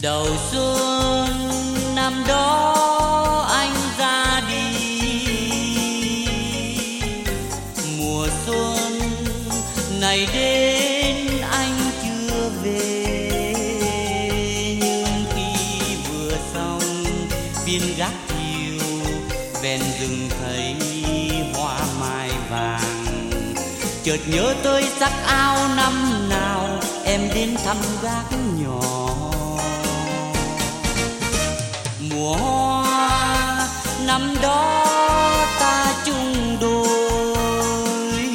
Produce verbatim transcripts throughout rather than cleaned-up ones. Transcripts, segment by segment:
Đầu xuân năm đó anh ra đi, mùa xuân này đến anh chưa về. Nhưng khi vừa xong viên gác chiều, ven rừng thấy hoa mai vàng, chợt nhớ tới sắc áo năm nào em đến thăm gác nhỏ. Mùa hoa năm đó ta chung đôi,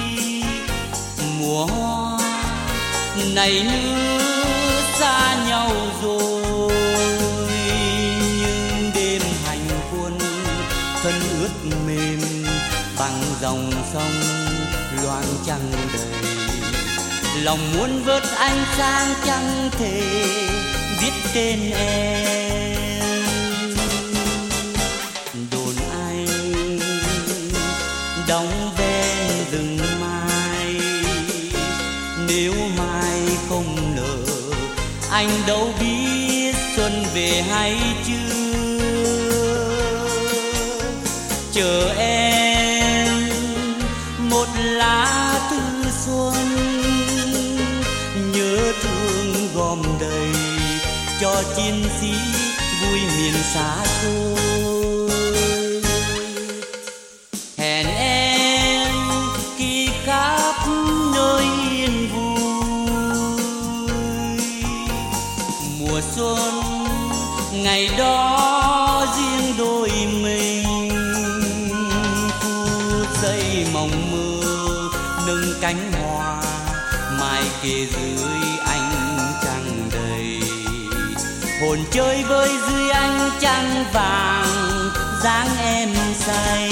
mùa hoa này nữa xa nhau rồi. Nhưng đêm hành quân thân ướt mềm bằng dòng sông loan trăng đầy, lòng muốn vớt anh sang chẳng thể viết tên em. Đồn anh đóng ven rừng mai, nếu mai không nở anh đâu biết xuân về hay chưa. Chờ em một lá thư xuân, nhớ thương gom đầy cho chiến sĩ vui miền xa xôi. Hẹn em khi khắp nơi yên vui, mùa xuân ngày đó riêng đôi mình. Phút giây mộng mơ nâng cánh hoa mai kề dưới ánh trăng đầy, hồn chơi với dưới ánh trăng vàng dáng em say.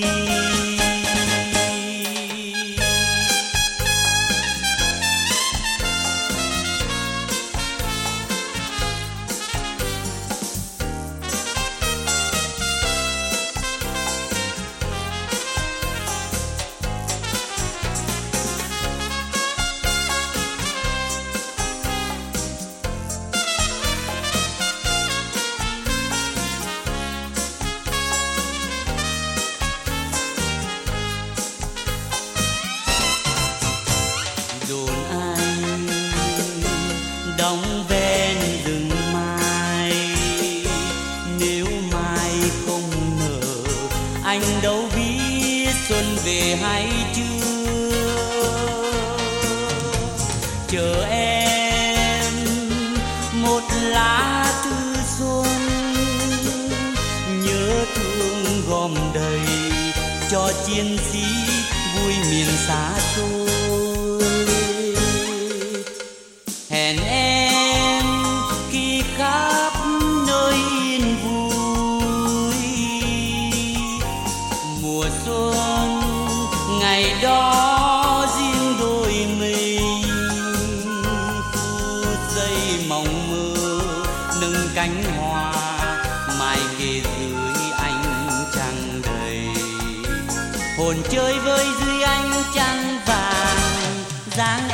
Đồn anh đóng ven rừng mai, nếu mai không nở anh đâu biết xuân về hay chưa. Chờ em một lá thư xuân, nhớ thương gom đầy cho chiến sĩ vui miền xa xôi. Hẹn em khi khắp nơi yên vui, mùa xuân ngày đó riêng đôi mình. Phút giây mộng mơ nâng cánh hoa mai kề dưới ánh trăng đầy, hồn chơi với dưới ánh trăng vàng dáng